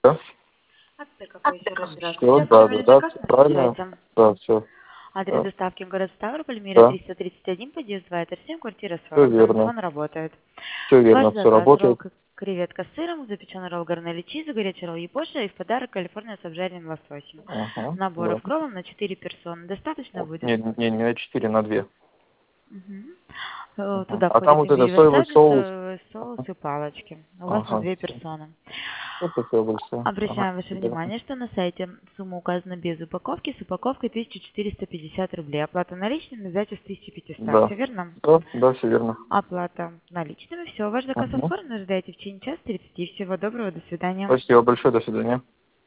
Да? Аптека, еще раз Все, здравствуйте. да, Оформили да, заказ все на правильно. сайте. Да, все. Адрес Да, доставки город Ставрополь, Мира да, 331, подъезд 2, этаж 7, квартира все 40. верно. Домофон работает. Все Ваш верно, все заказ: ролл работает. креветка с сыром, запеченный ролл гарнели чиза, горячий ролл япоша и в подарок Калифорния с обжаренным лососем. Ага, Наборов да. кроллом на 4 персоны. Достаточно будет? Не на 4, на 2. Мгм. Ага. Туда А там входит вот это имбирь, соевый васаби, соус. соевый соус и палочки. У вас на Ага, 2 все. персоны. Спасибо большое. Ага, Обращаем ваше да. внимание, что на сайте сумма указана без упаковки, с упаковкой 1450 рублей. Оплата наличными, сдача с 1500. Да, Все верно? да, да, все верно. Оплата наличными. Все, ваш заказ Ага. оформлен. Ждайте в течение часа 30. Всего доброго, до свидания. Спасибо большое, до свидания.